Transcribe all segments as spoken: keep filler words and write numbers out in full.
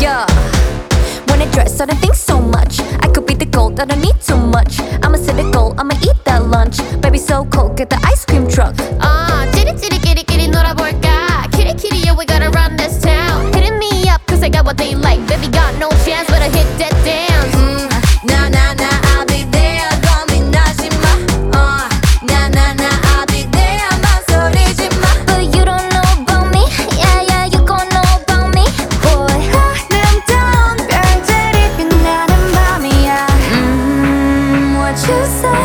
yeah. When I dress, I don't think so much. I could be the gold, I don't need too much. I'm a cynical, I'ma eat that lunch. Baby so cold, get the ice cream truck. 아 찌릿찌릿 끼리끼리 놀아볼까. 키리키리 yeah we gotta run this town. Hitting me up cause I got what they like. Baby got no chance but I hit that dance. mm, Nah nah nah I'll be there 고민하지 마. uh, Nah nah nah I'll be there 망설이지 마. But you don't know about me. Yeah yeah you gon' know about me. Boy 아름다운 별들이 빛나는 밤이야. mm, What you say?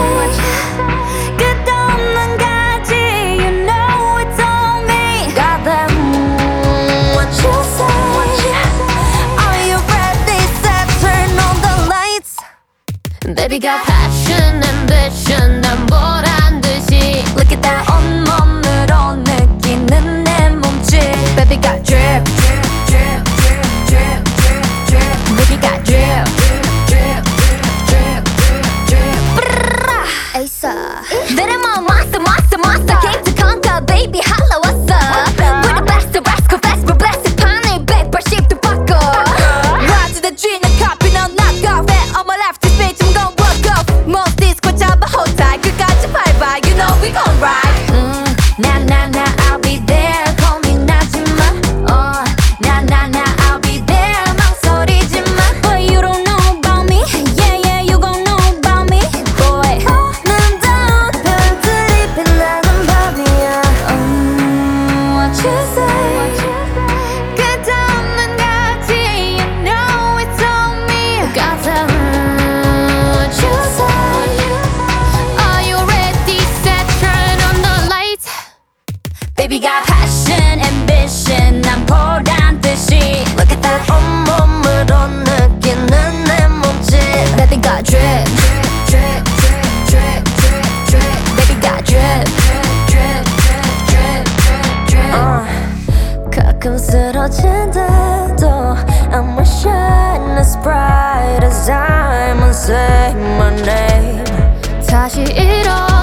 끝없는 가지 you know it's on me. Got that mm, What you say? Are you ready? Set turn on the lights. Baby got passion, ambition 난 보란 듯이. Look at that 온몸으로 느끼는 내 몸짓. Baby got drip, drip, drip, drip, drip, drip. Baby got drip, drip, drip, drip, drip. Asa. They're my monster, monster, monster. Came to conquer, baby. Holla, what's up? We're the best, the rascal, best, we're blessed. 판을 백팔십도 바꿔. Rise to the G, 나 copy, 넌 knock off. On my left, this bitch, I'm gon' walk off. Most disco 잡아, hold tight. 끝까지 밟아, you know we gon' ride. Mm, nah, nah, nah, I'll be there. 고민하지 마. Uh, nah, nah, nah, I'll be there. 망설이지 마. But you don't know about me. Yeah, yeah, you gon' know about me. Boy, 아름다운 별들이 빛나는 밤이야. Um, what you say? 끝없는 가지, you know it's on me. Got that what you say? Are you ready? Set turn on the lights. Baby got passion, ambition 난 보란 듯이. Look at that 온몸으로 느끼는 내 몸짓. Baby got drip, drip, drip, drip, drip, drip. Baby got drip, drip, drip, drip, drip. uh, 가끔 쓰러진데도 I'ma shine as bright as diamonds. Say my name. 다시 일어